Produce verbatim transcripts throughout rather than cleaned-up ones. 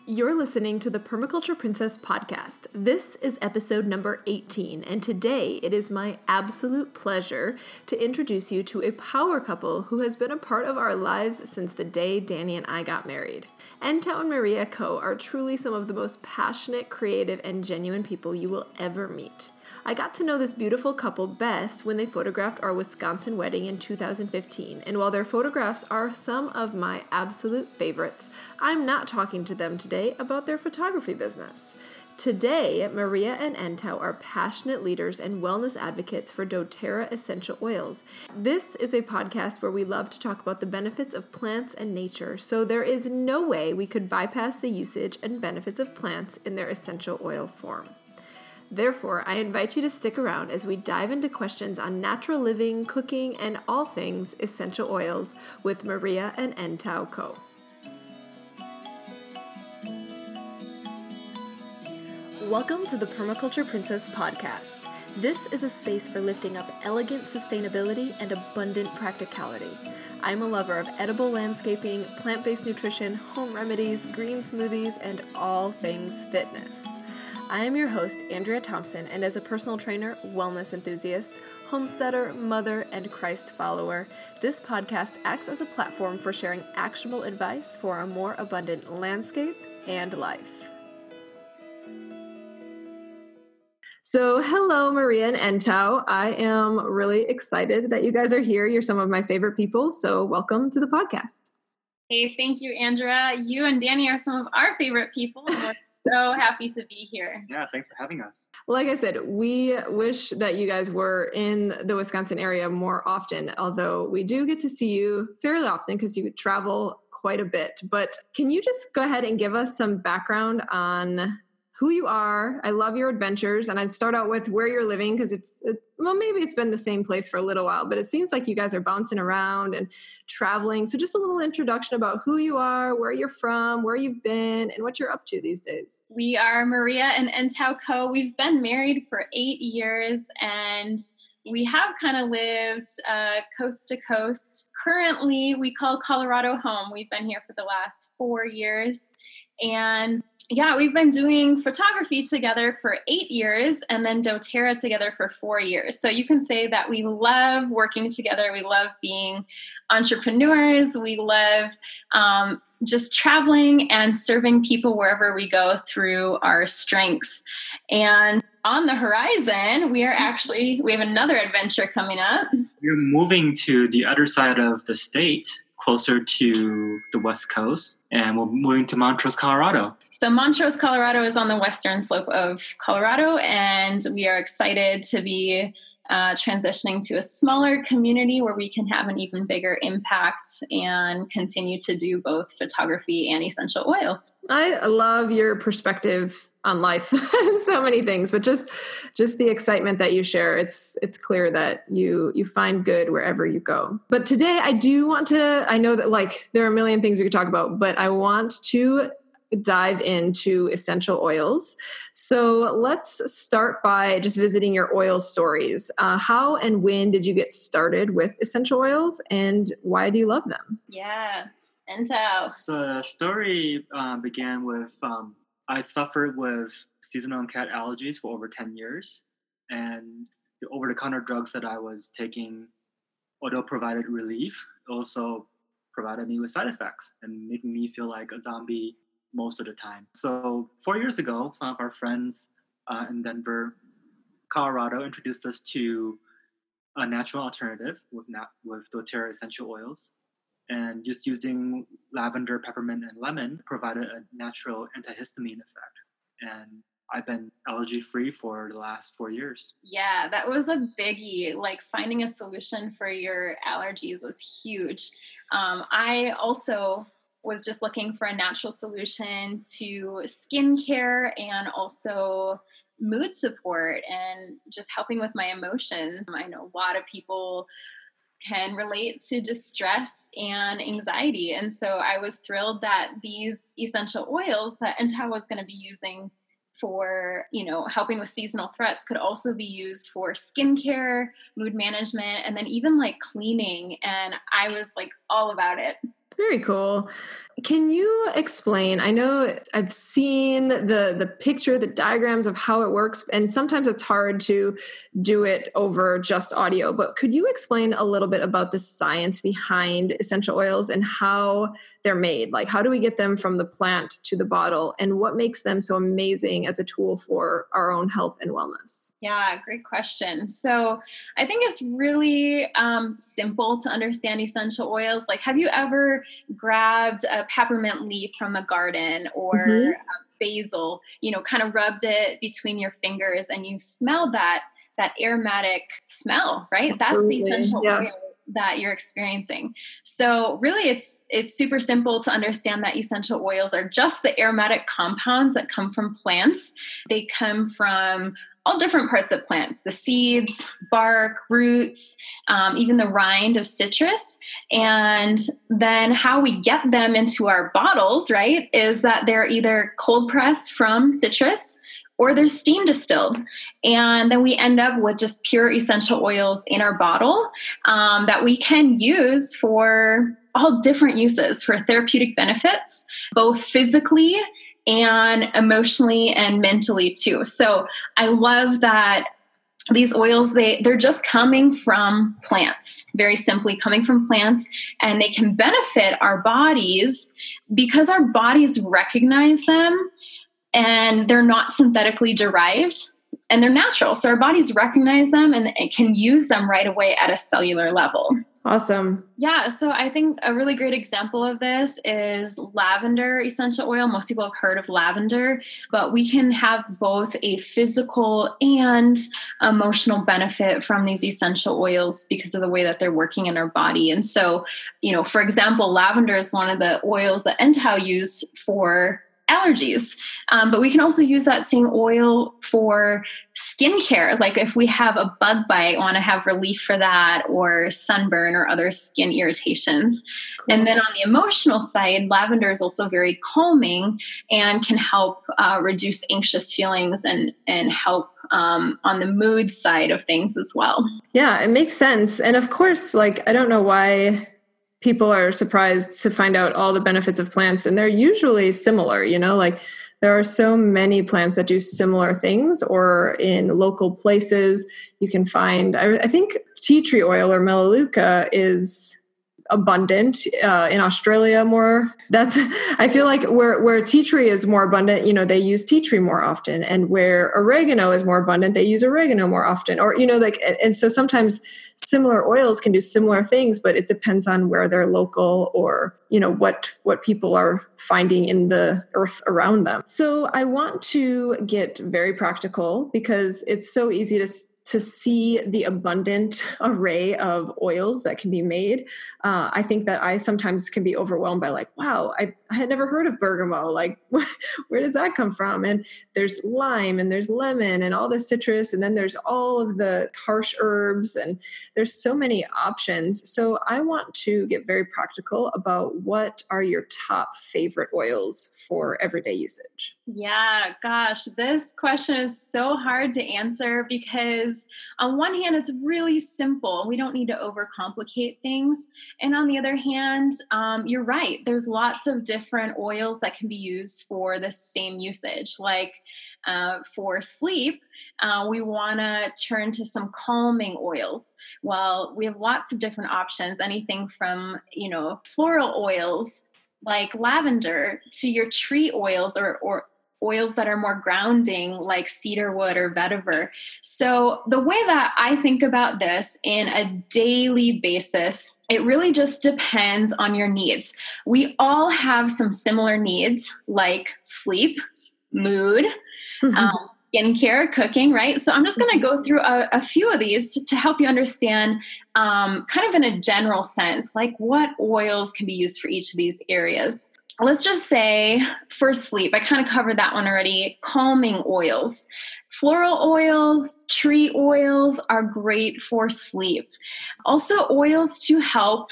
You're listening to the Permaculture Princess podcast. This is episode number eighteen, and today it is my absolute pleasure to introduce you to a power couple who has been a part of our lives since the day Danny and I got married. Entau and Maria Coe are truly some of the most passionate, creative, and genuine people you will ever meet. I got to know this beautiful couple best when they photographed our Wisconsin wedding in two thousand fifteen, and while their photographs are some of my absolute favorites, I'm not talking to them today about their photography business. Today, Maria and Entau are passionate leaders and wellness advocates for doTERRA essential oils. This is a podcast where we love to talk about the benefits of plants and nature, so there is no way we could bypass the usage and benefits of plants in their essential oil form. Therefore, I invite you to stick around as we dive into questions on natural living, cooking, and all things essential oils with Maria and Entau Coe. Welcome to the Permaculture Princess podcast. This is a space for lifting up elegant sustainability and abundant practicality. I'm a lover of edible landscaping, plant-based nutrition, home remedies, green smoothies, and all things fitness. I am your host, Andrea Thompson, and as a personal trainer, wellness enthusiast, homesteader, mother, and Christ follower, this podcast acts as a platform for sharing actionable advice for a more abundant landscape and life. So, hello, Maria and Entau. I am really excited that you guys are here. You're some of my favorite people, so welcome to the podcast. Hey, thank you, Andrea. You and Danny are some of our favorite people. So happy to be here. Yeah, thanks for having us. Like I said, we wish that you guys were in the Wisconsin area more often, although we do get to see you fairly often because you travel quite a bit. But can you just go ahead and give us some background on who you are? I love your adventures, and I'd start out with where you're living because it's, it, well, maybe it's been the same place for a little while, but it seems like you guys are bouncing around and traveling. So just a little introduction about who you are, where you're from, where you've been, and what you're up to these days. We are Maria and Entau Coe. We've been married for eight years, and we have kind of lived uh, coast to coast. Currently, we call Colorado home. We've been here for the last four years, and yeah, we've been doing photography together for eight years and then doTERRA together for four years. So you can say that we love working together. We love being entrepreneurs. We love um, just traveling and serving people wherever we go through our strengths. And on the horizon, we are actually, we have another adventure coming up. We're moving to the other side of the state, closer to the West Coast, and we're moving to Montrose, Colorado. So Montrose, Colorado is on the western slope of Colorado, and we are excited to be uh, transitioning to a smaller community where we can have an even bigger impact and continue to do both photography and essential oils. I love your perspective on life and so many things, but just just the excitement that you share. It's it's clear that you you find good wherever you go. But today I do want to, I know that like there are a million things we could talk about, but I want to dive into essential oils. So let's start by just visiting your oil stories. Uh, how and when did you get started with essential oils, and why do you love them? Yeah, Entau. So the story uh, began with, um, I suffered with seasonal and cat allergies for over ten years, and the over-the-counter drugs that I was taking, although provided relief, also provided me with side effects and making me feel like a zombie most of the time. So four years ago, some of our friends uh, in Denver, Colorado, introduced us to a natural alternative with nat- with doTERRA essential oils. And just using lavender, peppermint, and lemon provided a natural antihistamine effect. And I've been allergy-free for the last four years. Yeah, that was a biggie. Like finding a solution for your allergies was huge. Um, I also was just looking for a natural solution to skincare and also mood support and just helping with my emotions. I know a lot of people can relate to distress and anxiety. And so I was thrilled that these essential oils that Entau was going to be using for, you know, helping with seasonal threats could also be used for skincare, mood management, and then even like cleaning. And I was like all about it. Very cool. Can you explain? I know I've seen the the picture, the diagrams of how it works, and sometimes it's hard to do it over just audio, but could you explain a little bit about the science behind essential oils and how they're made? Like, how do we get them from the plant to the bottle, and what makes them so amazing as a tool for our own health and wellness? Yeah, great question. So I think it's really um, simple to understand essential oils. Like, have you ever grabbed a peppermint leaf from a garden or Mm-hmm. basil, you know, kind of rubbed it between your fingers and you smell that, that aromatic smell, right? Absolutely. That's the essential Yeah. oil that you're experiencing. So really it's, it's super simple to understand that essential oils are just the aromatic compounds that come from plants. They come from all different parts of plants, the seeds, bark, roots, um, even the rind of citrus. And then how we get them into our bottles, right, is that they're either cold pressed from citrus or they're steam distilled. And then we end up with just pure essential oils in our bottle um, that we can use for all different uses, for therapeutic benefits, both physically and emotionally and mentally too. So I love that these oils, they, they're just coming from plants, very simply coming from plants, and they can benefit our bodies because our bodies recognize them and they're not synthetically derived and they're natural. So our bodies recognize them and can use them right away at a cellular level. Awesome. Yeah, so I think a really great example of this is lavender essential oil. Most people have heard of lavender, but we can have both a physical and emotional benefit from these essential oils because of the way that they're working in our body. And so, you know, for example, lavender is one of the oils that N T A O use for allergies. Um, but we can also use that same oil for skincare. Like if we have a bug bite, want to have relief for that, or sunburn or other skin irritations. Cool. And then on the emotional side, lavender is also very calming and can help uh, reduce anxious feelings and, and help um, on the mood side of things as well. Yeah, it makes sense. And of course, like, I don't know why people are surprised to find out all the benefits of plants, and they're usually similar, you know, like there are so many plants that do similar things, or in local places you can find, I, I think tea tree oil or melaleuca is abundant uh, in Australia more. That's, I feel like where, where tea tree is more abundant, you know, they use tea tree more often, and where oregano is more abundant, they use oregano more often, or, you know, like, and so sometimes similar oils can do similar things, but it depends on where they're local or, you know, what, what people are finding in the earth around them. So I want to get very practical because it's so easy to to see the abundant array of oils that can be made. Uh, I think that I sometimes can be overwhelmed by like, wow, I, I had never heard of bergamot. Like, where does that come from? And there's lime and there's lemon and all the citrus. And then there's all of the harsh herbs and there's so many options. So I want to get very practical about what are your top favorite oils for everyday usage. Yeah, gosh, this question is so hard to answer because on one hand, it's really simple. We don't need to overcomplicate things. And on the other hand, um, you're right. There's lots of different oils that can be used for the same usage. Like uh, for sleep, uh, we want to turn to some calming oils. Well, we have lots of different options, anything from, you know, floral oils like lavender to your tree oils or, or oils that are more grounding like cedarwood or vetiver. So the way that I think about this in a daily basis, it really just depends on your needs. We all have some similar needs like sleep, mood, um, skincare, cooking, right? So I'm just going to go through a, a few of these to, to help you understand um, kind of in a general sense, like what oils can be used for each of these areas. Let's just say for sleep, I kind of covered that one already, calming oils. Floral oils, tree oils are great for sleep. Also oils to help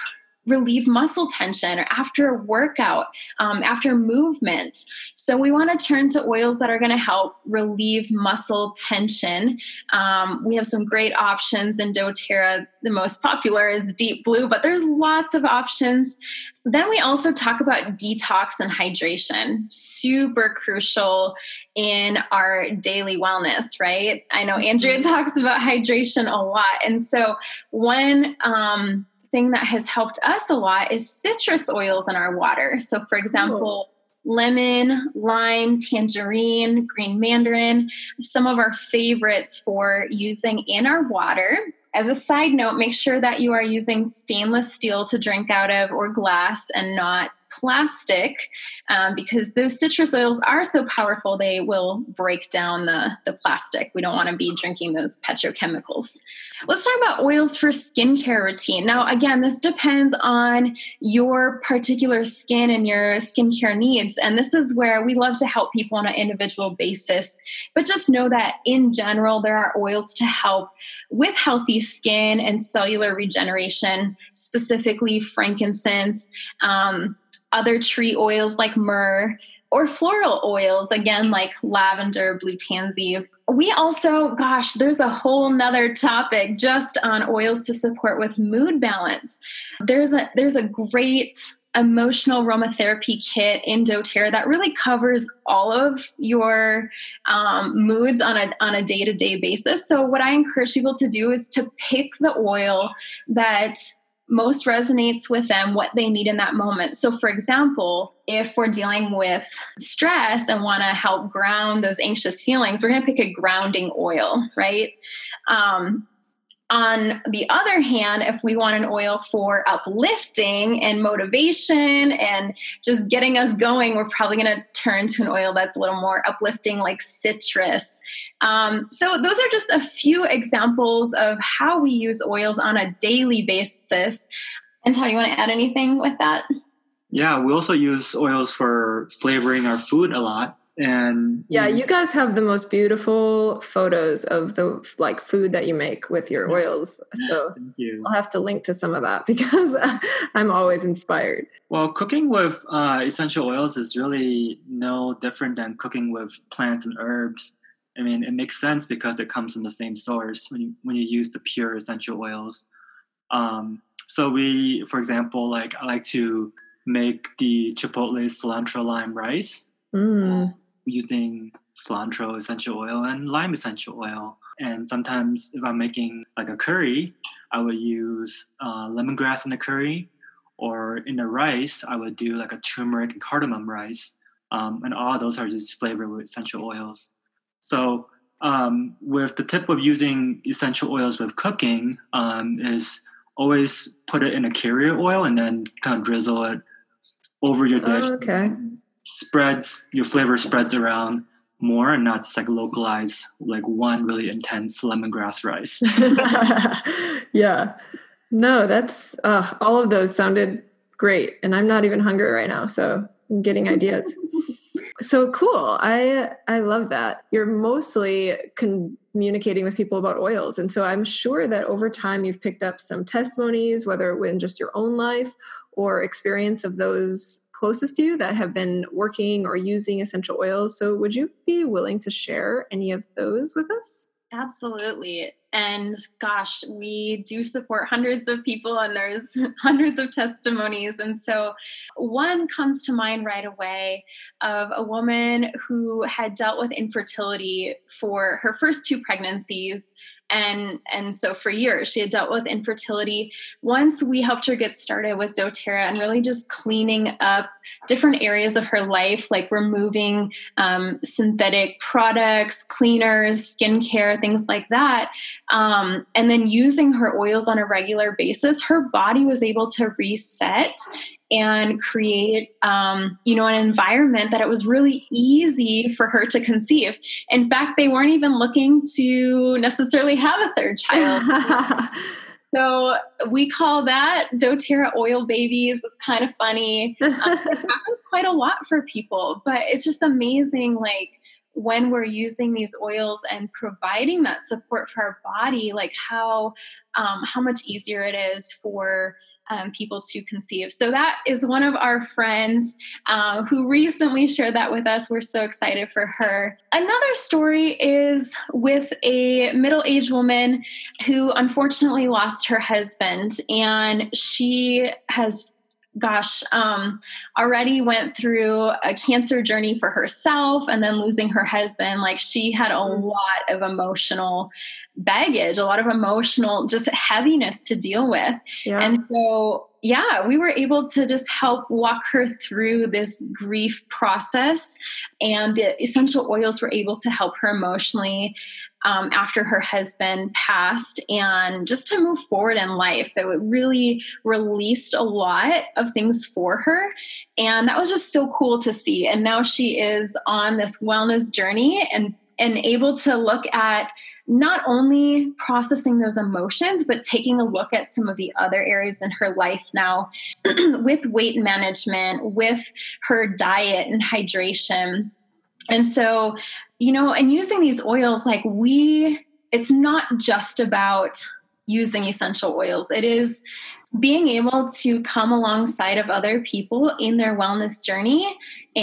relieve muscle tension or after a workout, um, after movement. So we want to turn to oils that are going to help relieve muscle tension. Um, we have some great options in doTERRA. The most popular is Deep Blue, but there's lots of options. Then we also talk about detox and hydration, super crucial in our daily wellness, right? I know Andrea talks about hydration a lot. And so one um, thing that has helped us a lot is citrus oils in our water. So for example, oh. lemon, lime, tangerine, green mandarin, some of our favorites for using in our water. As a side note, make sure that you are using stainless steel to drink out of or glass and not plastic, um, because those citrus oils are so powerful, they will break down the, the plastic. We don't want to be drinking those petrochemicals. Let's talk about oils for skincare routine. Now, again, this depends on your particular skin and your skincare needs. And this is where we love to help people on an individual basis. But just know that in general, there are oils to help with healthy skin and cellular regeneration, specifically frankincense, um, other tree oils like myrrh, or floral oils, again, like lavender, blue tansy. We also, gosh, there's a whole nother topic just on oils to support with mood balance. There's a, there's a great emotional aromatherapy kit in doTERRA that really covers all of your um, moods on a, on a day-to-day basis. So what I encourage people to do is to pick the oil that most resonates with them, what they need in that moment. So for example, if we're dealing with stress and want to help ground those anxious feelings, we're going to pick a grounding oil, right? Um, On the other hand, if we want an oil for uplifting and motivation and just getting us going, we're probably going to turn to an oil that's a little more uplifting, like citrus. Um, so those are just a few examples of how we use oils on a daily basis. And Todd, you want to add anything with that? Yeah, we also use oils for flavoring our food a lot. And yeah, you guys have the most beautiful photos of the like food that you make with your oils. So Thank you. I'll have to link to some of that because I'm always inspired. Well, cooking with uh, essential oils is really no different than cooking with plants and herbs. I mean, it makes sense because it comes from the same source when you, when you use the pure essential oils. Um, so we, for example, like I like to make the chipotle cilantro lime rice. Mm. Using cilantro essential oil and lime essential oil. And sometimes if I'm making like a curry, I would use uh, lemongrass in the curry, or in the rice, I would do like a turmeric and cardamom rice. Um, and all of those are just flavored with essential oils. So um, with the tip of using essential oils with cooking um, is always put it in a carrier oil and then kind of drizzle it over your dish. Oh, okay. Spreads, your flavor spreads around more and not just like localized, like one really intense lemongrass rice. Yeah. No, that's, uh, all of those sounded great. And I'm not even hungry right now. So I'm getting ideas. So cool. I, I love that. You're mostly communicating with people about oils. And so I'm sure that over time you've picked up some testimonies, whether in just your own life or experience of those closest to you that have been working or using essential oils. So would you be willing to share any of those with us? Absolutely. And gosh, we do support hundreds of people and there's hundreds of testimonies. And so one comes to mind right away of a woman who had dealt with infertility for her first two pregnancies. And, and so for years, she had dealt with infertility. Once we helped her get started with doTERRA and really just cleaning up different areas of her life, like removing um, synthetic products, cleaners, skincare, things like that, um, and then using her oils on a regular basis, her body was able to reset and create, um, you know, an environment that it was really easy for her to conceive. In fact, they weren't even looking to necessarily have a third child. So we call that doTERRA oil babies. It's kind of funny. Um, it happens quite a lot for people, but it's just amazing, like, when we're using these oils and providing that support for our body, like how um, how much easier it is for um, people to conceive. So that is one of our friends uh, who recently shared that with us. We're so excited for her. Another story is with a middle-aged woman who unfortunately lost her husband, and she has gosh, um, already went through a cancer journey for herself and then losing her husband. Like, she had a lot of emotional baggage, a lot of emotional just heaviness to deal with. Yeah. And so, yeah, we were able to just help walk her through this grief process, and the essential oils were able to help her emotionally Um, after her husband passed, and just to move forward in life. It really released a lot of things for her. And that was just so cool to see. And now she is on this wellness journey and, and able to look at not only processing those emotions, but taking a look at some of the other areas in her life now with weight management, with her diet and hydration. And so, you know, and using these oils, like we, it's not just about using essential oils. It is being able to come alongside of other people in their wellness journey,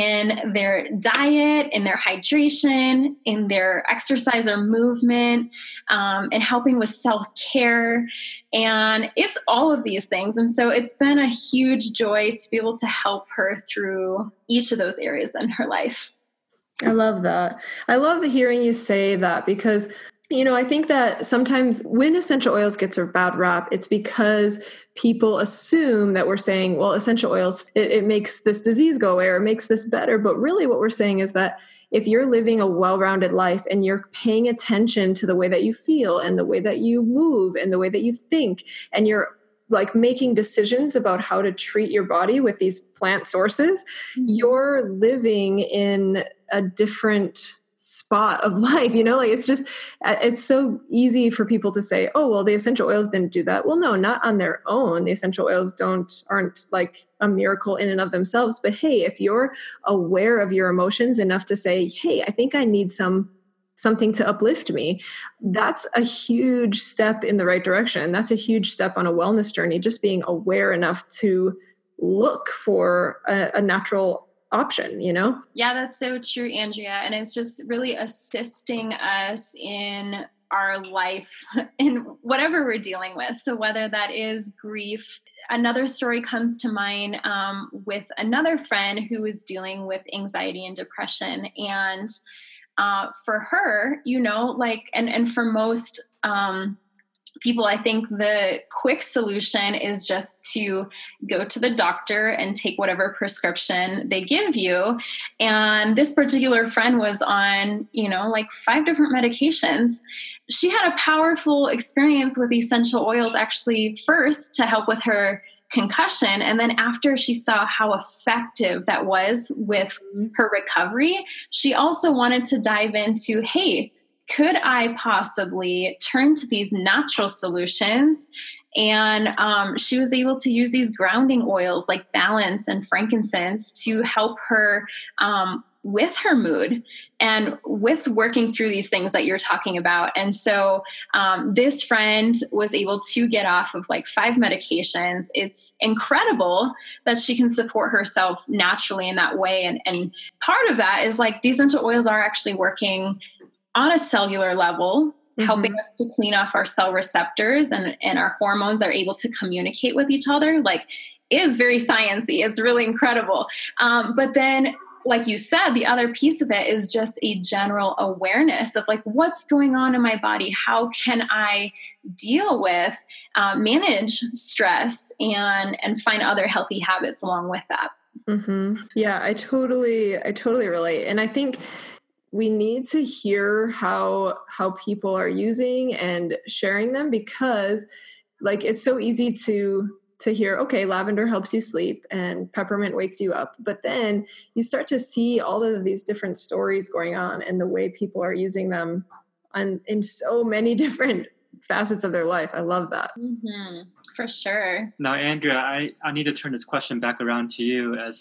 in their diet, in their hydration, in their exercise or movement, um, and helping with self-care. And it's all of these things. And so it's been a huge joy to be able to help her through each of those areas in her life. I love that. I love hearing you say that, because, you know, I think that sometimes when essential oils gets a bad rap, it's because people assume that we're saying, well, essential oils, it, it makes this disease go away or it makes this better. But really what we're saying is that if you're living a well-rounded life and you're paying attention to the way that you feel and the way that you move and the way that you think, and you're like making decisions about how to treat your body with these plant sources, you're living in a different spot of life. You know, like it's just, it's so easy for people to say, oh, well, the essential oils didn't do that. Well, no, not on their own. The essential oils don't, aren't like a miracle in and of themselves. But hey, if you're aware of your emotions enough to say, hey, I think I need some something to uplift me, that's a huge step in the right direction. That's a huge step on a wellness journey, just being aware enough to look for a, a natural option, you know? Yeah, that's so true, Andrea. And it's just really assisting us in our life in whatever we're dealing with. So whether that is grief, another story comes to mind um, with another friend who is dealing with anxiety and depression. And Uh, for her, you know, like, and, and for most um, people, I think the quick solution is just to go to the doctor and take whatever prescription they give you. And this particular friend was on, you know, like five different medications. She had a powerful experience with essential oils, actually, first to help with her concussion. And then after she saw how effective that was with her recovery, she also wanted to dive into, hey, could I possibly turn to these natural solutions? And um, she was able to use these grounding oils like Balance and frankincense to help her um, with her mood and with working through these things that you're talking about. And so um, this friend was able to get off of like five medications. It's incredible that she can support herself naturally in that way. And, and part of that is like these essential oils are actually working on a cellular level, mm-hmm. helping us to clean off our cell receptors, and, and our hormones are able to communicate with each other. Like, it is very sciencey. It's really incredible. Um, but then, like you said, the other piece of it is just a general awareness of like, what's going on in my body? How can I deal with, um, manage stress and, and find other healthy habits along with that? Mm-hmm. Yeah, I totally, I totally relate. And I think we need to hear how, how people are using and sharing them, because like, it's so easy to to hear, okay, lavender helps you sleep and peppermint wakes you up. But then you start to see all of these different stories going on and the way people are using them on, in so many different facets of their life. I love that. Mm-hmm. For sure. Now, Andrea, I, I need to turn this question back around to you as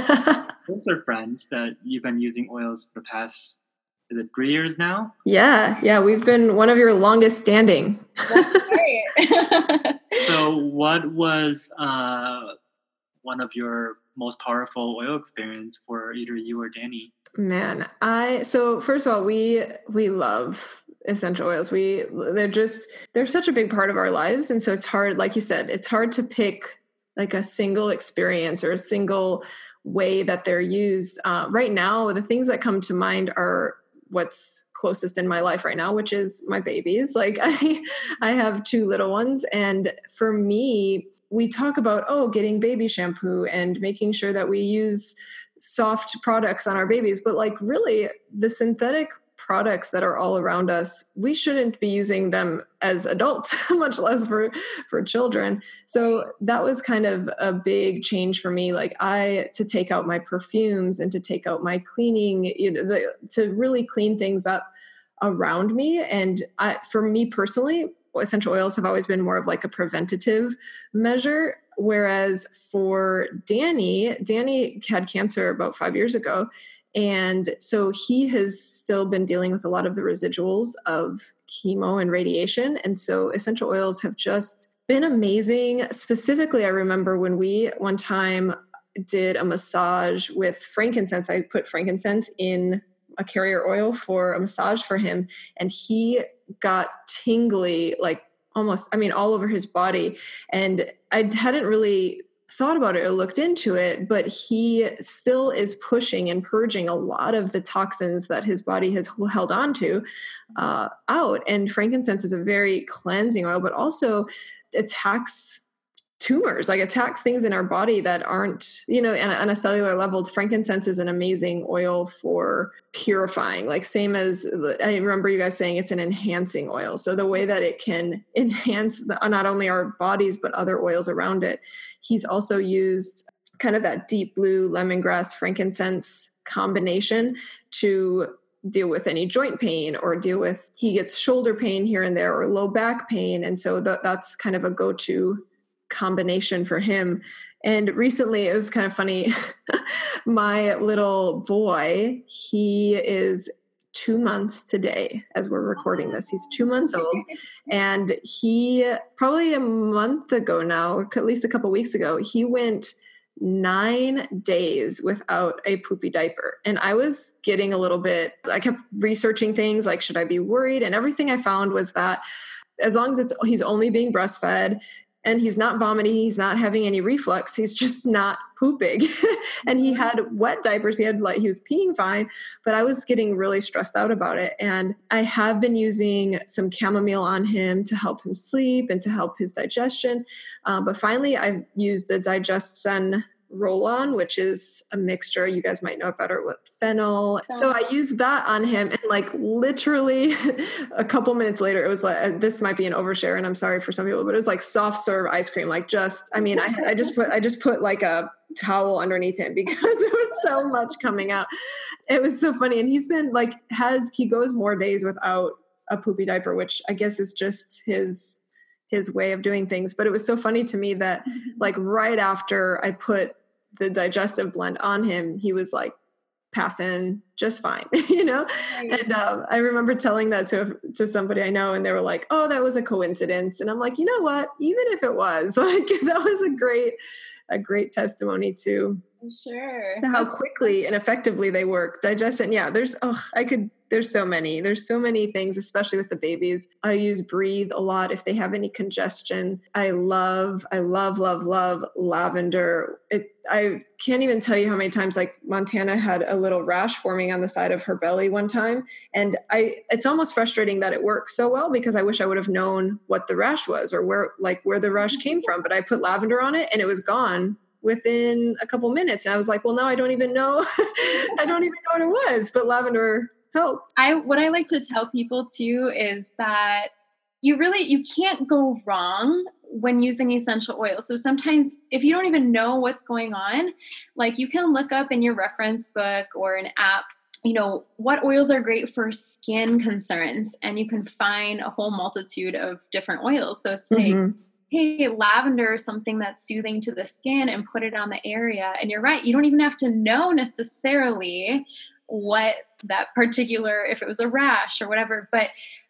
closer friends that you've been using oils for the past, is it three years now? Yeah. Yeah. We've been one of your longest standing. That's great. So what was uh, one of your most powerful oil experience for either you or Danny? Man, I so first of all, we we love essential oils. We they're just they're such a big part of our lives, and so it's hard, like you said, it's hard to pick like a single experience or a single way that they're used. Uh, right now, the things that come to mind are what's closest in my life right now, which is my babies. Like I, I have two little ones. And for me, we talk about, oh, getting baby shampoo and making sure that we use soft products on our babies. But like really the synthetic products that are all around us, we shouldn't be using them as adults, much less for, for children. So that was kind of a big change for me. Like I, to take out my perfumes and to take out my cleaning, you know, the, to really clean things up around me. And I, for me personally, essential oils have always been more of like a preventative measure. Whereas for Danny, Danny had cancer about five years ago. And so he has still been dealing with a lot of the residuals of chemo and radiation. And so essential oils have just been amazing. Specifically, I remember when we one time did a massage with frankincense. I put frankincense in a carrier oil for a massage for him. And he got tingly, like almost, I mean, all over his body. And I hadn't really thought about it or looked into it, but he still is pushing and purging a lot of the toxins that his body has held on to uh, out. And frankincense is a very cleansing oil, but also attacks tumors, like attacks things in our body that aren't, you know, on a, on a cellular level. Frankincense is an amazing oil for purifying, like same as I remember you guys saying it's an enhancing oil. So the way that it can enhance the, not only our bodies, but other oils around it. He's also used kind of that deep blue lemongrass frankincense combination to deal with any joint pain or deal with, he gets shoulder pain here and there or low back pain. And so th- that's kind of a go-to combination for him. And recently it was kind of funny. My little boy, he is two months today as we're recording this. He's two months old. And he probably a month ago now, or at least a couple weeks ago, he went nine days without a poopy diaper. And I was getting a little bit, I kept researching things like, should I be worried? And everything I found was that as long as it's, he's only being breastfed, and he's not vomiting, he's not having any reflux, he's just not pooping. And he had wet diapers, he had like, he was peeing fine, but I was getting really stressed out about it. And I have been using some chamomile on him to help him sleep and to help his digestion. Uh, but finally I've used the Digestion roll-on, which is a mixture, you guys might know it better, with fennel. So I used that on him, and like literally a couple minutes later, it was like, this might be an overshare and I'm sorry for some people, but it was like soft serve ice cream. Like just, I mean, I, I just put, I just put like a towel underneath him because there was so much coming out. It was so funny. And he's been like, has, he goes more days without a poopy diaper, which I guess is just his, his way of doing things. But it was so funny to me that like right after I put the digestive blend on him, he was like passing just fine, you know? Right. And um, I remember telling that to, to somebody I know, and they were like, oh, that was a coincidence. And I'm like, you know what? Even if it was, like, that was a great, a great testimony to, sure. to how quickly and effectively they work. Digestion. Yeah. There's, oh, I could, there's so many, there's so many things, especially with the babies. I use Breathe a lot if they have any congestion. I love, I love, love, love lavender. It, I can't even tell you how many times, like Montana had a little rash forming on the side of her belly one time. And I, it's almost frustrating that it works so well, because I wish I would have known what the rash was or where, like where the rash came from, but I put lavender on it and it was gone within a couple minutes. And I was like, well, now I don't even know. I don't even know what it was, but lavender helped. I, what I like to tell people too, is that you really, you can't go wrong when using essential oils. So sometimes if you don't even know what's going on, like you can look up in your reference book or an app, you know, what oils are great for skin concerns. And you can find a whole multitude of different oils. So it's like, mm-hmm. hey, lavender is something that's soothing to the skin, and put it on the area. And you're right. You don't even have to know necessarily what that particular, if it was a rash or whatever, but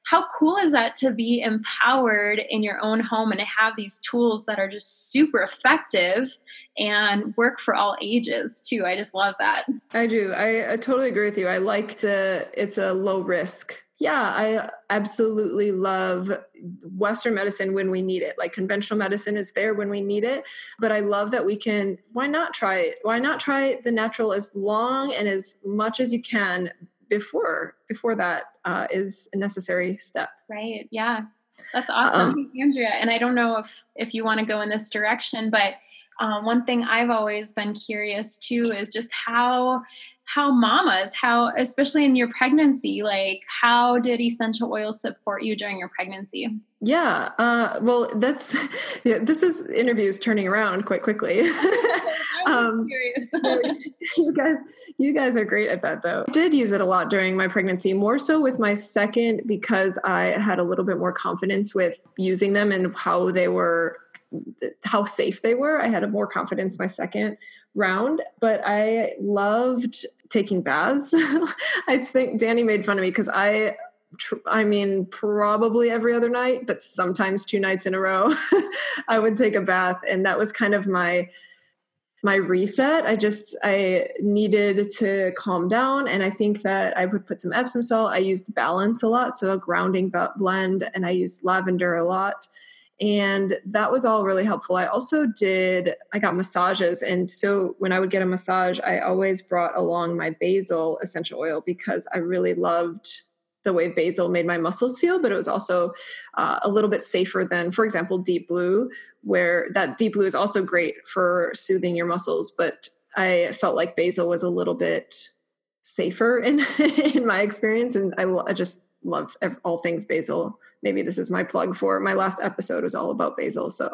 how cool is that to be empowered in your own home and to have these tools that are just super effective and work for all ages too. I just love that. I do. I, I totally agree with you. I like the, it's a low risk. Yeah, I absolutely love Western medicine when we need it. Like conventional medicine is there when we need it, but I love that we can, why not try it? Why not try the natural as long and as much as you can before, before that uh, is a necessary step. Right. Yeah. That's awesome, um, Andrea. And I don't know if, if you want to go in this direction, but um, one thing I've always been curious too is just how how mamas, how, especially in your pregnancy, like how did essential oils support you during your pregnancy? Yeah. Uh, well, that's, yeah, this is interviews turning around quite quickly. I'm curious. you guys, you guys are great at that though. I did use it a lot during my pregnancy, more so with my second, because I had a little bit more confidence with using them and how they were, how safe they were. I had a more confidence my second round, but I loved taking baths. I think Danny made fun of me because I, tr- I mean, probably every other night, but sometimes two nights in a row, I would take a bath. And that was kind of my, my reset. I just, I needed to calm down. And I think that I would put some Epsom salt. I used Balance a lot. So a grounding blend, and I used lavender a lot. And that was all really helpful. I also did, I got massages. And so when I would get a massage, I always brought along my basil essential oil because I really loved the way basil made my muscles feel, but it was also uh, a little bit safer than, for example, Deep Blue, where that Deep Blue is also great for soothing your muscles. But I felt like basil was a little bit safer in, in my experience. And I, I just love all things basil. Maybe this is my plug for my last episode was all about basil. So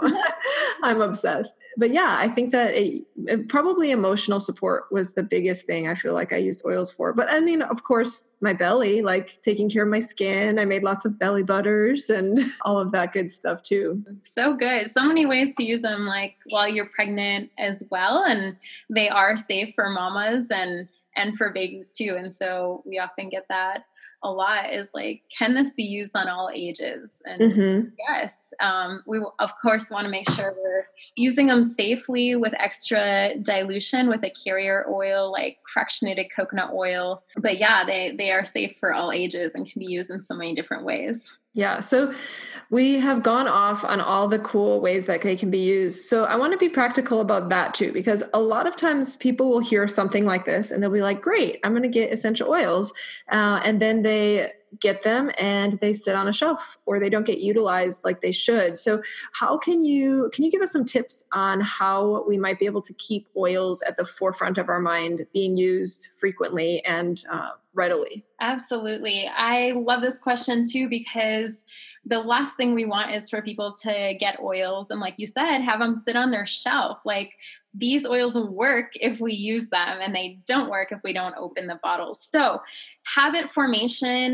I'm obsessed. But yeah, I think that it, it probably emotional support was the biggest thing I feel like I used oils for. But I mean, of course, my belly, like taking care of my skin. I made lots of belly butters and all of that good stuff too. So good. So many ways to use them like while you're pregnant as well. And they are safe for mamas and, and for babies too. And so we often get that a lot is like, can this be used on all ages? And mm-hmm. yes, um, we of course want to make sure we're using them safely with extra dilution with a carrier oil like fractionated coconut oil. But yeah, they, they are safe for all ages and can be used in so many different ways. Yeah. So we have gone off on all the cool ways that they can be used. So I want to be practical about that too, because a lot of times people will hear something like this and they'll be like, great, I'm going to get essential oils. Uh, and then they get them and they sit on a shelf or they don't get utilized like they should. So how can you, can you give us some tips on how we might be able to keep oils at the forefront of our mind, being used frequently and uh, readily? Absolutely. I love this question too, because the last thing we want is for people to get oils and, like you said, have them sit on their shelf. Like, these oils will work if we use them and they don't work if we don't open the bottles. So habit formation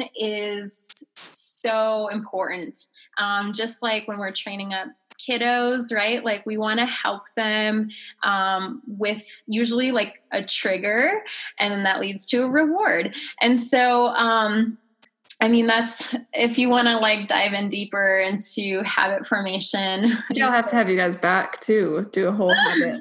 is so important. Um, just like when we're training up kiddos, right? Like we want to help them um, with usually like a trigger, and then that leads to a reward. And so, um, I mean, that's, if you want to like dive in deeper into habit formation. I'll have to have you guys back too, do a whole habit,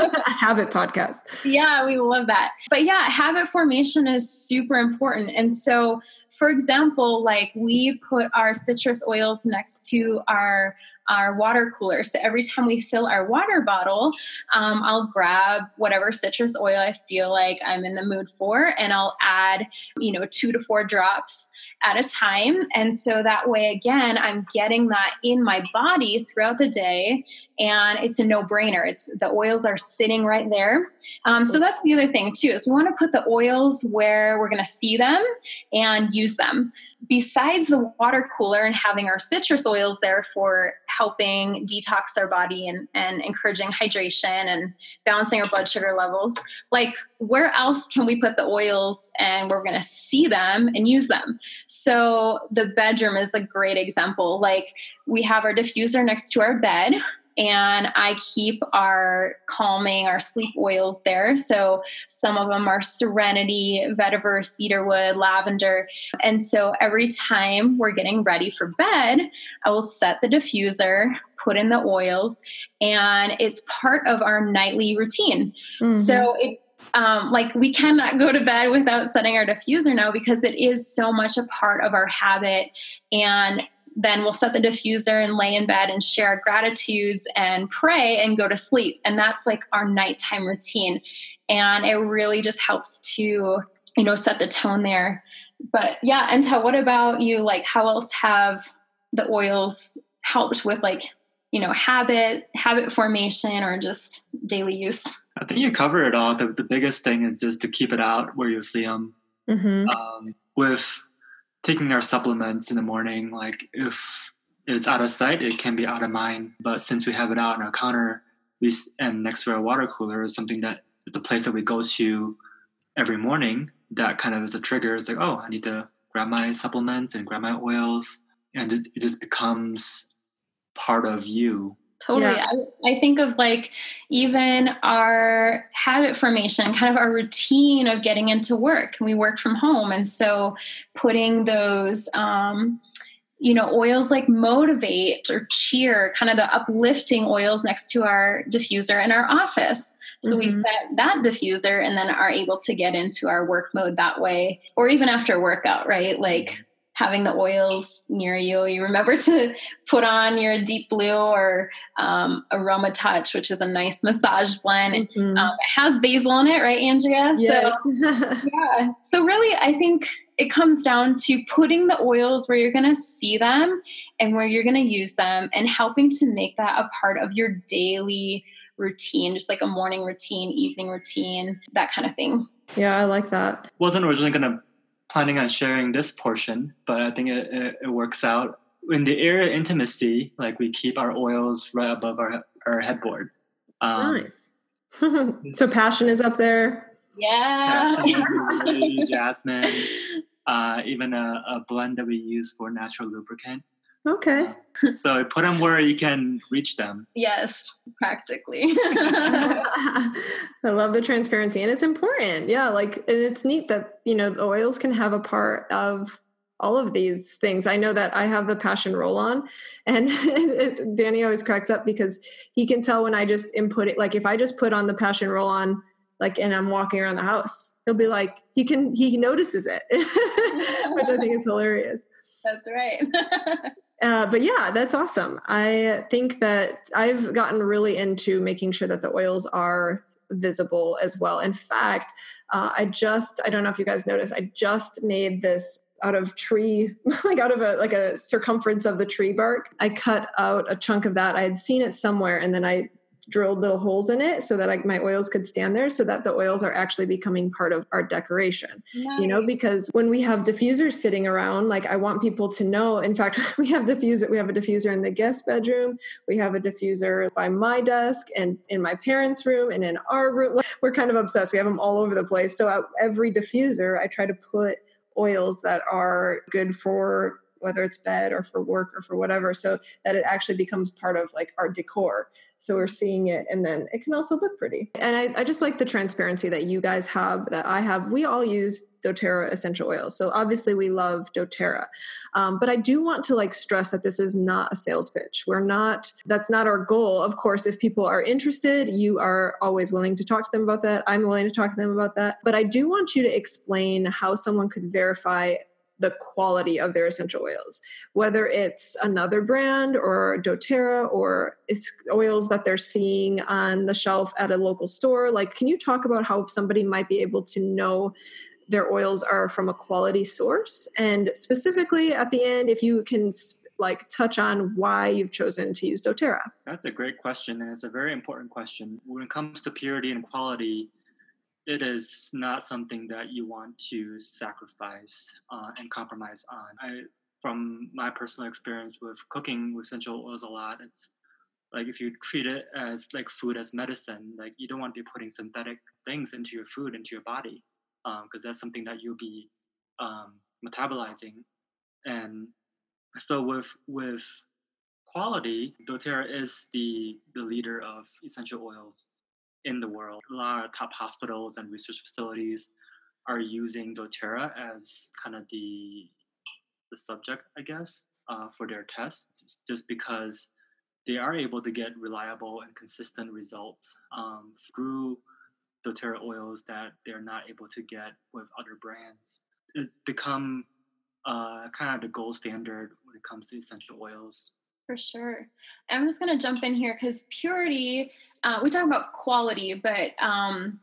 habit podcast. Yeah, we love that. But yeah, habit formation is super important. And so, for example, like we put our citrus oils next to our our water cooler. So every time we fill our water bottle, um, I'll grab whatever citrus oil I feel like I'm in the mood for, and I'll add, you know, two to four drops at a time. And so that way, again, I'm getting that in my body throughout the day, and it's a no-brainer. It's the oils are sitting right there. Um, so that's the other thing too, is we want to put the oils where we're going to see them and use them. Besides the water cooler and having our citrus oils there for helping detox our body and, and encouraging hydration and balancing our blood sugar levels, like where else can we put the oils and we're going to see them and use them? So the bedroom is a great example. Like we have our diffuser next to our bed, and I keep our calming, our sleep oils there. So some of them are serenity, vetiver, cedarwood, lavender. And so every time we're getting ready for bed, I will set the diffuser, put in the oils, and it's part of our nightly routine. Mm-hmm. So it Um, like we cannot go to bed without setting our diffuser now because it is so much a part of our habit. And then we'll set the diffuser and lay in bed and share our gratitudes and pray and go to sleep. And that's like our nighttime routine. And it really just helps to, you know, set the tone there. But yeah, Enta, what about you? Like how else have the oils helped with like, you know, habit, habit formation or just daily use? I think you cover it all. The, the biggest thing is just to keep it out where you see them. Mm-hmm. Um, with taking our supplements in the morning, like if it's out of sight, it can be out of mind. But since we have it out on our counter we, and next to our water cooler is something that it's a place that we go to every morning, that kind of is a trigger. It's like, oh, I need to grab my supplements and grab my oils. And it, it just becomes part of you. Totally. Yeah. I, I think of like even our habit formation, kind of our routine of getting into work. We work from home. And so putting those, um, you know, oils like Motivate or Cheer, kind of the uplifting oils next to our diffuser in our office. So mm-hmm. we set that diffuser and then are able to get into our work mode that way, or even after a workout, right? Like having the oils near you. You remember to put on your Deep Blue or um, Aroma Touch, which is a nice massage blend. Mm-hmm. Um, it has basil in it, right, Andrea? Yes. So, yeah. So really, I think it comes down to putting the oils where you're going to see them and where you're going to use them and helping to make that a part of your daily routine, just like a morning routine, evening routine, that kind of thing. Yeah, I like that. Wasn't originally going to planning on sharing this portion, but I think it, it, it works out. In the area of intimacy, like we keep our oils right above our our headboard. Um, nice. So passion is up there. Yeah. Passion, ruby, jasmine, uh, even a, a blend that we use for natural lubricant. Okay. Uh, so put them where you can reach them. Yes, practically. I love the transparency, and it's important. Yeah, like it's neat that, you know, the oils can have a part of all of these things. I know that I have the passion roll-on, and it, Danny always cracks up because he can tell when I just input it. Like if I just put on the passion roll-on, like, and I'm walking around the house, he'll be like, he can, he notices it, which I think is hilarious. That's right. Uh, but yeah, that's awesome. I think that I've gotten really into making sure that the oils are visible as well. In fact, uh, I just, I don't know if you guys noticed, I just made this out of tree, like out of a, like a circumference of the tree bark. I cut out a chunk of that. I had seen it somewhere, and then I drilled little holes in it so that I, my oils could stand there, so that the oils are actually becoming part of our decoration. Nice. You know, because when we have diffusers sitting around, like I want people to know, in fact, we have diffuser, we have a diffuser in the guest bedroom. We have a diffuser by my desk and in my parents' room and in our room. We're kind of obsessed. We have them all over the place. So at every diffuser, I try to put oils that are good for whether it's bed or for work or for whatever, so that it actually becomes part of like our decor. So we're seeing it, and then it can also look pretty. And I, I just like the transparency that you guys have, that I have. We all use doTERRA essential oils. So obviously we love doTERRA. Um, but I do want to like stress that this is not a sales pitch. We're not, that's not our goal. Of course, if people are interested, you are always willing to talk to them about that. I'm willing to talk to them about that. But I do want you to explain how someone could verify the quality of their essential oils, whether it's another brand or doTERRA or it's oils that they're seeing on the shelf at a local store. Like, can you talk about how somebody might be able to know their oils are from a quality source? And specifically at the end, if you can like touch on why you've chosen to use doTERRA. That's a great question. And it's a very important question. When it comes to purity and quality, it is not something that you want to sacrifice uh, and compromise on. I, from my personal experience with cooking with essential oils a lot, it's like if you treat it as like food as medicine, like you don't want to be putting synthetic things into your food, into your body, because um, that's something that you'll be um, metabolizing. And so with with quality, doTERRA is the, the leader of essential oils in the world. A lot of top hospitals and research facilities are using doTERRA as kind of the the subject, I guess, uh, for their tests, just because they are able to get reliable and consistent results um, through doTERRA oils that they're not able to get with other brands. It's become uh, kind of the gold standard when it comes to essential oils. For sure. I'm just going to jump in here because purity, uh, we talk about quality, but um,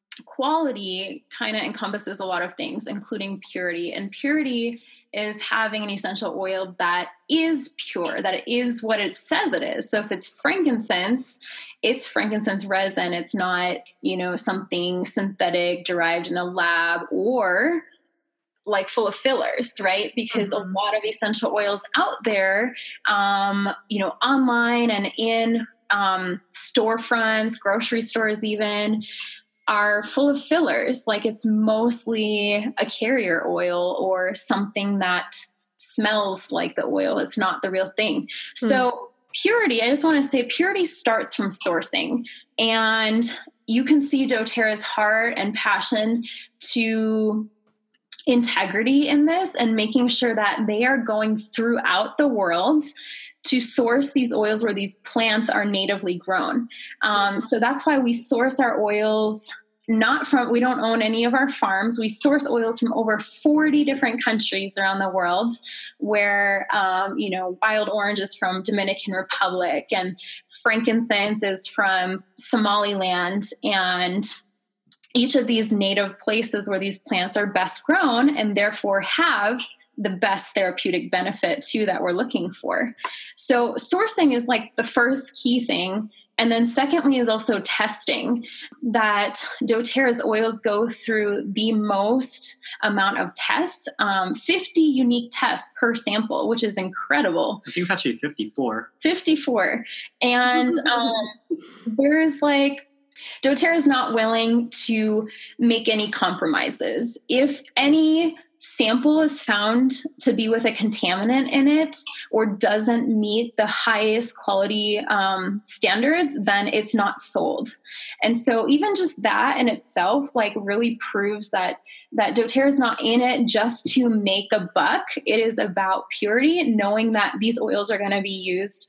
quality kind of encompasses a lot of things, including purity. And purity is having an essential oil that is pure, that it is what it says it is. So if it's frankincense, it's frankincense resin. It's not, you know, something synthetic derived in a lab or like full of fillers, right? Because mm-hmm. a lot of essential oils out there, um, you know, online and in um, storefronts, grocery stores even, are full of fillers. Like it's mostly a carrier oil or something that smells like the oil. It's not the real thing. Mm. So purity, I just want to say purity starts from sourcing. And you can see doTERRA's heart and passion to integrity in this and making sure that they are going throughout the world to source these oils where these plants are natively grown. Um, so that's why we source our oils not from, we don't own any of our farms. We source oils from over forty different countries around the world where, um, you know, wild orange is from Dominican Republic and frankincense is from Somaliland, and each of these native places where these plants are best grown and therefore have the best therapeutic benefit too that we're looking for. So sourcing is like the first key thing. And then secondly is also testing, that doTERRA's oils go through the most amount of tests, um, fifty unique tests per sample, which is incredible. I think it's actually fifty-four. fifty-four. And um, there's like, doTERRA is not willing to make any compromises. If any sample is found to be with a contaminant in it or doesn't meet the highest quality um, standards, then it's not sold. And so even just that in itself, like really proves that that doTERRA is not in it just to make a buck. It is about purity, knowing that these oils are going to be used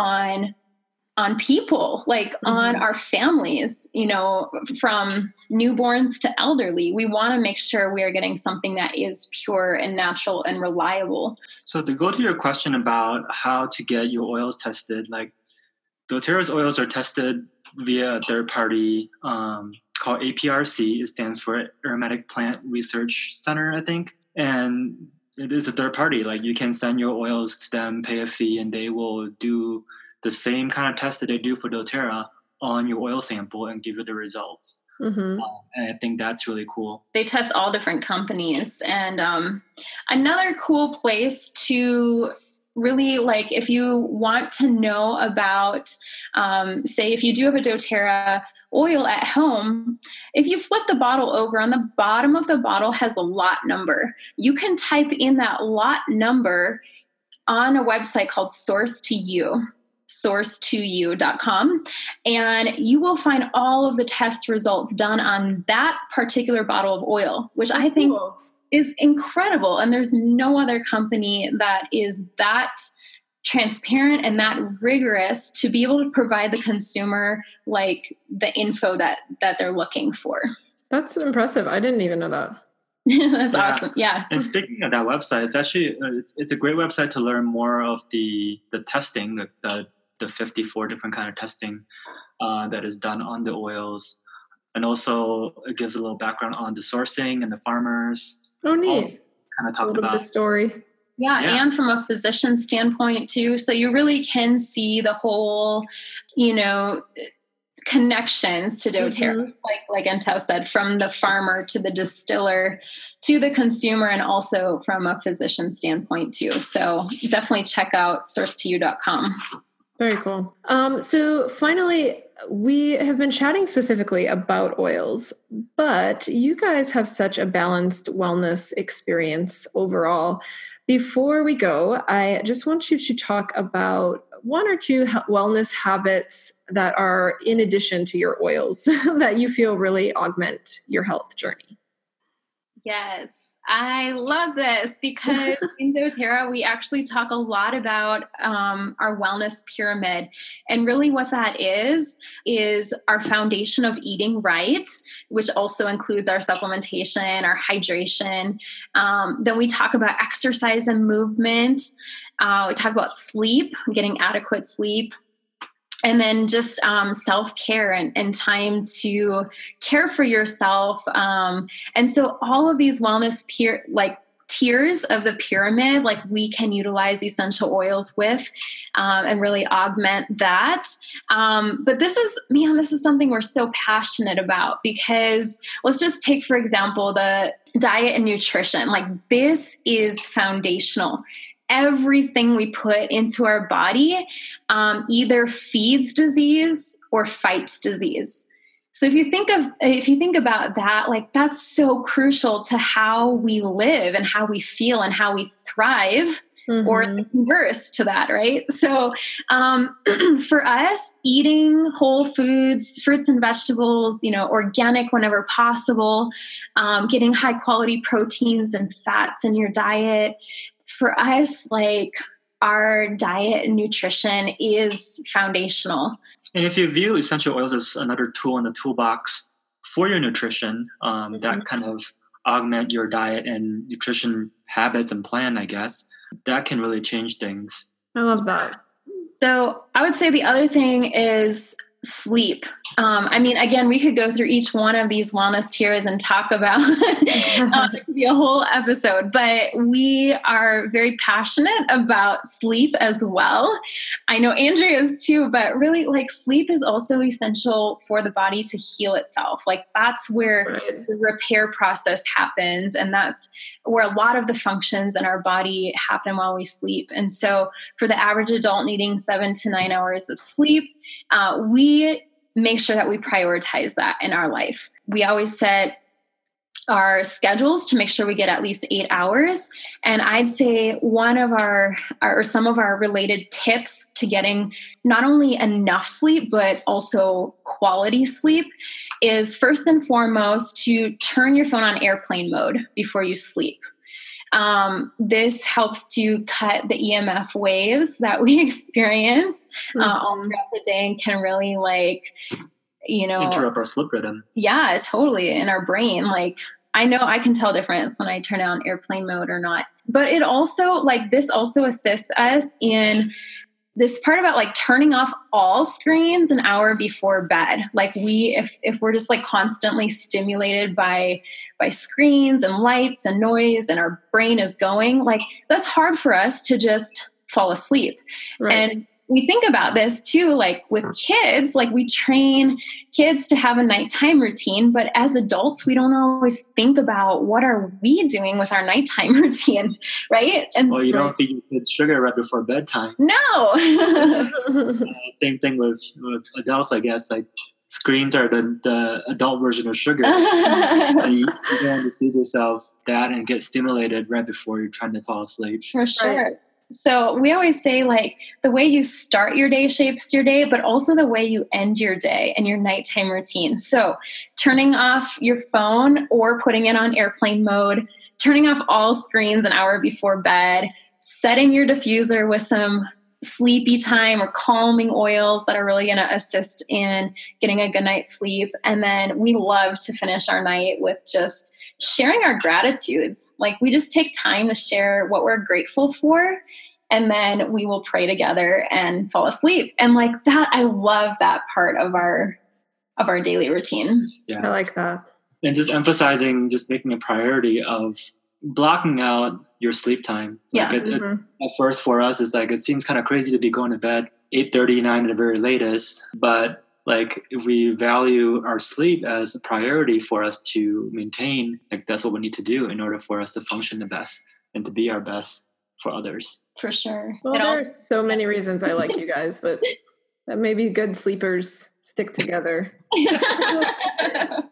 on on people, like mm-hmm. on our families, you know, from newborns to elderly. We want to make sure we are getting something that is pure and natural and reliable. So to go to your question about how to get your oils tested, like doTERRA's oils are tested via a third party um, called A P R C. It stands for Aromatic Plant Research Center, I think. And it is a third party. Like you can send your oils to them, pay a fee, and they will do the same kind of test that they do for doTERRA on your oil sample and give you the results. Mm-hmm. Um, and I think that's really cool. They test all different companies. And um, another cool place to really, like, if you want to know about, um, say, if you do have a doTERRA oil at home, if you flip the bottle over, on the bottom of the bottle has a lot number. You can type in that lot number on a website called Source to You. source to you dot com, and you will find all of the test results done on that particular bottle of oil, which I think cool. is incredible. And there's no other company that is that transparent and that rigorous to be able to provide the consumer like the info that that they're looking for. That's impressive. I didn't even know that. That's yeah. awesome. Yeah. And speaking of that website, it's actually uh, it's it's a great website to learn more of the the testing, the the, the fifty-four different kind of testing uh, that is done on the oils, and also it gives a little background on the sourcing and the farmers. Oh, neat! Kind of talk about the story. Yeah, yeah, and from a physician standpoint too. So you really can see the whole, you know, connections to doTERRA, mm-hmm. like like Entao said, from the farmer to the distiller to the consumer, and also from a physician standpoint too. So definitely check out source to you dot com. Very cool. Um, so finally, we have been chatting specifically about oils, but you guys have such a balanced wellness experience overall. Before we go, I just want you to talk about one or two wellness habits that are in addition to your oils that you feel really augment your health journey. Yes. I love this because in doTERRA, we actually talk a lot about um, our wellness pyramid. And really what that is, is our foundation of eating right, which also includes our supplementation, our hydration. Um, then we talk about exercise and movement. Uh, we talk about sleep, getting adequate sleep. And then just um, self-care and, and time to care for yourself. Um, and so all of these wellness peer, like tiers of the pyramid, like we can utilize essential oils with um, and really augment that. Um, but this is, man, this is something we're so passionate about because let's just take, for example, the diet and nutrition. Like this is foundational. Everything we put into our body um, either feeds disease or fights disease. So if you think of, if you think about that, like that's so crucial to how we live and how we feel and how we thrive, mm-hmm. or the converse to that, right? So um, for us, eating whole foods, fruits and vegetables, you know, organic whenever possible, um, getting high quality proteins and fats in your diet. For us, like our diet and nutrition is foundational. And if you view essential oils as another tool in the toolbox for your nutrition, um, mm-hmm. that kind of augment your diet and nutrition habits and plan, I guess, that can really change things. I love that. So I would say the other thing is sleep. Um, I mean, again, we could go through each one of these wellness tiers and talk about, um, it could be a whole episode, but we are very passionate about sleep as well. I know Andrea is too, but really like sleep is also essential for the body to heal itself. Like that's where that's right. the repair process happens. And that's where a lot of the functions in our body happen while we sleep. And so for the average adult needing seven to nine hours of sleep, uh, we make sure that we prioritize that in our life. We always set our schedules to make sure we get at least eight hours. And I'd say one of our, our, or some of our related tips to getting not only enough sleep, but also quality sleep is first and foremost to turn your phone on airplane mode before you sleep. Um, this helps to cut the E M F waves that we experience uh, mm-hmm. all throughout the day and can really like, you know, interrupt our sleep rhythm. Yeah, totally. In our brain, like I know I can tell difference when I turn on airplane mode or not, but it also like this also assists us in this part about like turning off all screens an hour before bed. Like we, if, if we're just like constantly stimulated by, by screens and lights and noise and our brain is going, like that's hard for us to just fall asleep. Right. And we think about this too, like with kids, like we train kids to have a nighttime routine, but as adults, we don't always think about what are we doing with our nighttime routine, right? And well, you don't feed your kids sugar right before bedtime. No. uh, same thing with, with adults, I guess. Like screens are the, the adult version of sugar. you, you don't want to feed yourself that and get stimulated right before you're trying to fall asleep. For sure. Right. So we always say like the way you start your day shapes your day, but also the way you end your day and your nighttime routine. So turning off your phone or putting it on airplane mode, turning off all screens an hour before bed, setting your diffuser with some sleepy time or calming oils that are really going to assist in getting a good night's sleep. And then we love to finish our night with just sharing our gratitudes. Like we just take time to share what we're grateful for, and then we will pray together and fall asleep. And like that, I love that part of our of our daily routine. Yeah, I like that. And just emphasizing, just making a priority of blocking out your sleep time. Like yeah. it, mm-hmm. it's, at first for us, it's like it seems kind of crazy to be going to bed eight thirty, nine at the very latest, but like if we value our sleep as a priority for us to maintain, like that's what we need to do in order for us to function the best and to be our best for others. For sure. Well, there are so many reasons I like you guys, but maybe good sleepers stick together.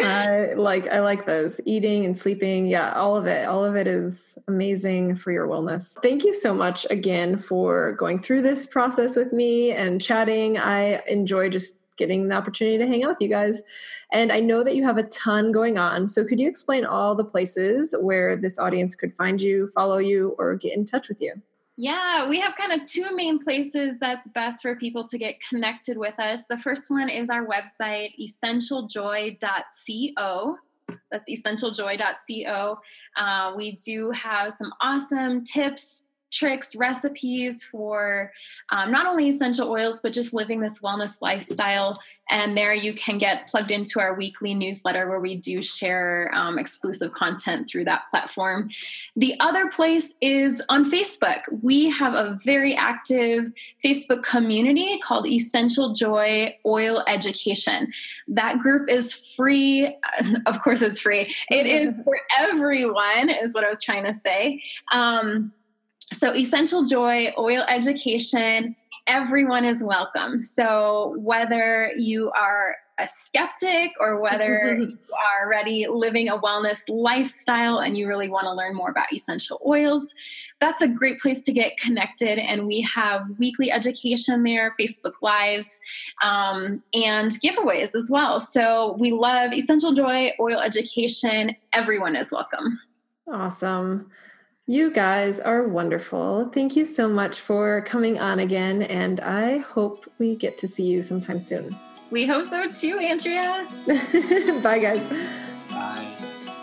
I like I like those. Eating and sleeping. Yeah, all of it. All of it is amazing for your wellness. Thank you so much again for going through this process with me and chatting. I enjoy just getting the opportunity to hang out with you guys. And I know that you have a ton going on. So could you explain all the places where this audience could find you, follow you, or get in touch with you? Yeah, we have kind of two main places that's best for people to get connected with us. The first one is our website, essential joy dot co. That's essential joy dot co. Uh, we do have some awesome tips, tricks, recipes for um, not only essential oils, but just living this wellness lifestyle. And there you can get plugged into our weekly newsletter where we do share um, exclusive content through that platform. The other place is on Facebook. We have a very active Facebook community called Essential Joy Oil Education. That group is free. Of course, it's free. It is for everyone, is what I was trying to say. Um, So Essential Joy Oil Education, everyone is welcome. So whether you are a skeptic or whether you are already living a wellness lifestyle and you really want to learn more about essential oils, that's a great place to get connected. And we have weekly education there, Facebook Lives, um, and giveaways as well. So we love Essential Joy Oil Education. Everyone is welcome. Awesome. You guys are wonderful. Thank you so much for coming on again, and I hope we get to see you sometime soon. We hope so too, Andrea. Bye, guys. Bye.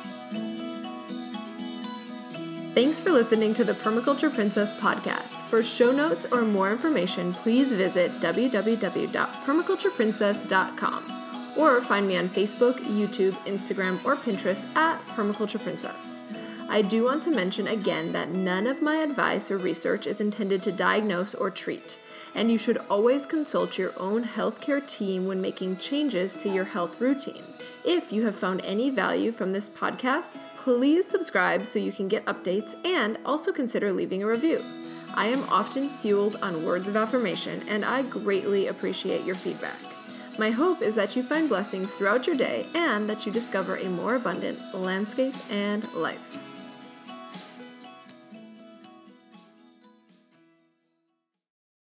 Thanks for listening to the Permaculture Princess podcast. For show notes or more information, please visit w w w dot permaculture princess dot com or find me on Facebook, YouTube, Instagram, or Pinterest at Permaculture Princess. I do want to mention again that none of my advice or research is intended to diagnose or treat, and you should always consult your own healthcare team when making changes to your health routine. If you have found any value from this podcast, please subscribe so you can get updates and also consider leaving a review. I am often fueled on words of affirmation, and I greatly appreciate your feedback. My hope is that you find blessings throughout your day and that you discover a more abundant landscape and life.